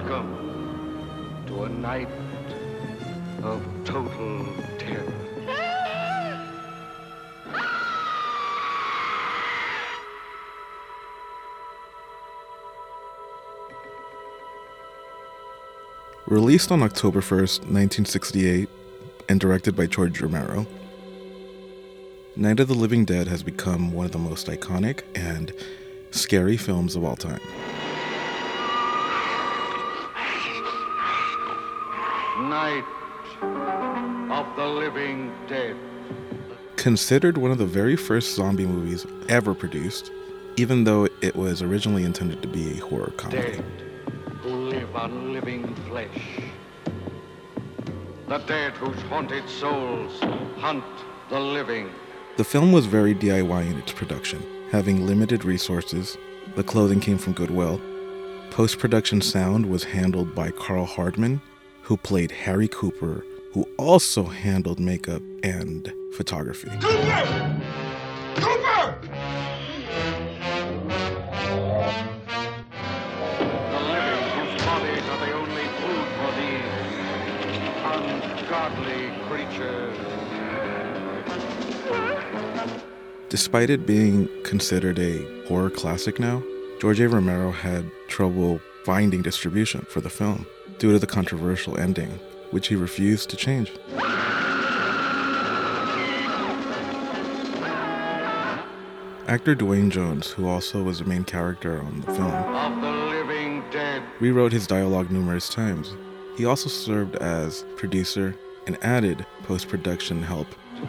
Welcome to a night of total terror. Released on October 1st, 1968, and directed by George Romero, Night of the Living Dead has become one of the most iconic and scary films of all time. Night of the Living Dead. Considered one of the very first zombie movies ever produced, even though it was originally intended to be a horror comedy. Dead who live on living flesh. The dead whose haunted souls hunt the living. The film was very DIY in its production, having limited resources. The clothing came from Goodwill. Post-production sound was handled by Carl Hardman, who played Harry Cooper, who also handled makeup and photography. Cooper! Cooper! The living whose bodies are the only food for these ungodly creatures. Despite it being considered a horror classic now, George A. Romero had trouble finding distribution for the film due to the controversial ending, which he refused to change. Actor Dwayne Jones, who also was the main character on the film, Of the Living Dead. rewrote his dialogue numerous times. He also served as producer and added post-production help.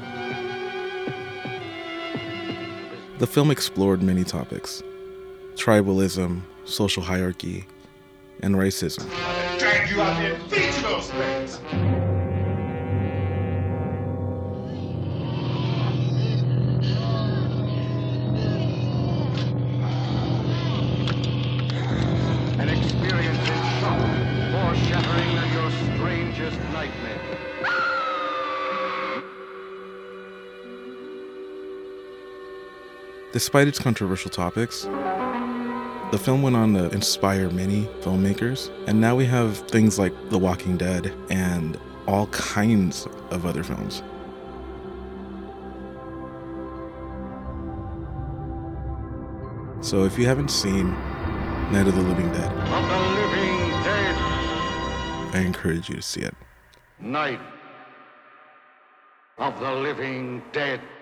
The film explored many topics: tribalism, social hierarchy, and racism. Drag you out there and feed you those things! An experience in shock, more shattering than your strangest nightmare. Despite its controversial topics, the film went on to inspire many filmmakers, and now we have things like The Walking Dead and all kinds of other films. So if you haven't seen Night of the Living Dead, Of the Living Dead. I encourage you to see it. Night of the Living Dead.